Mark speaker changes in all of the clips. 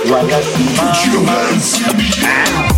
Speaker 1: Put your hands in the air.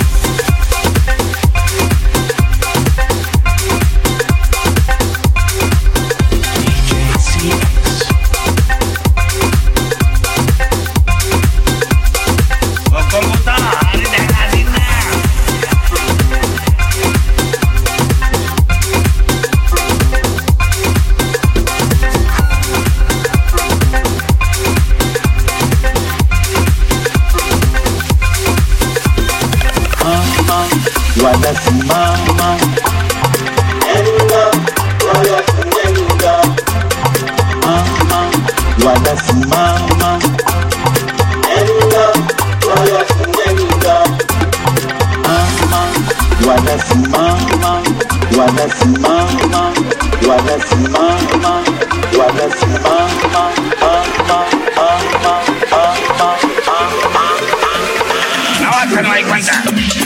Speaker 2: Wanasimama Enga, wanafunenga Wanasimama Enga, wanafunenga Wanasimama Wanasimama Wanasimama Wanasimama
Speaker 3: Na watu no hay cuenta.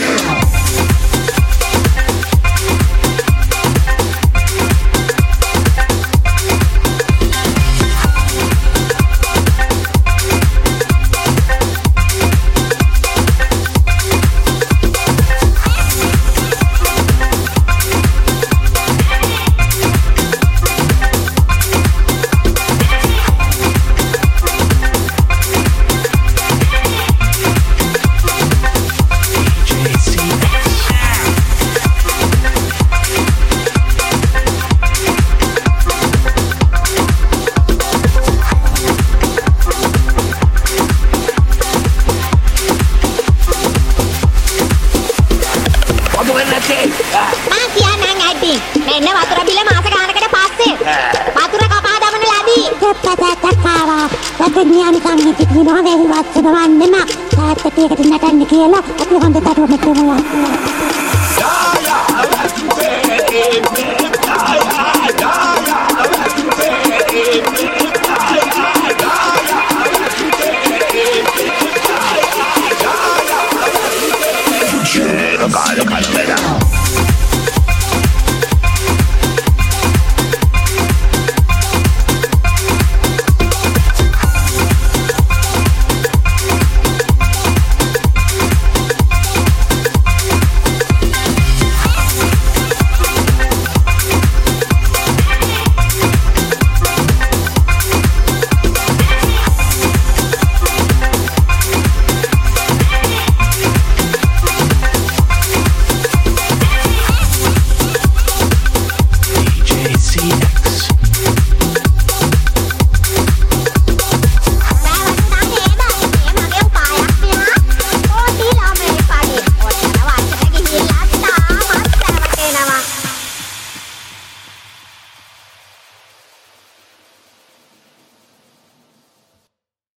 Speaker 4: එන්න වතුර බිල මාස ගානකට පස්සේ වතුර කපා දමන ලදී. තත්තාවා වතුන්නියනිකම් හිටිනවා වැහි වත්සන වන්නෙම තාත්තට ඒකට නටන්න කියලා අපි හොඳ තටුවකට යනවා.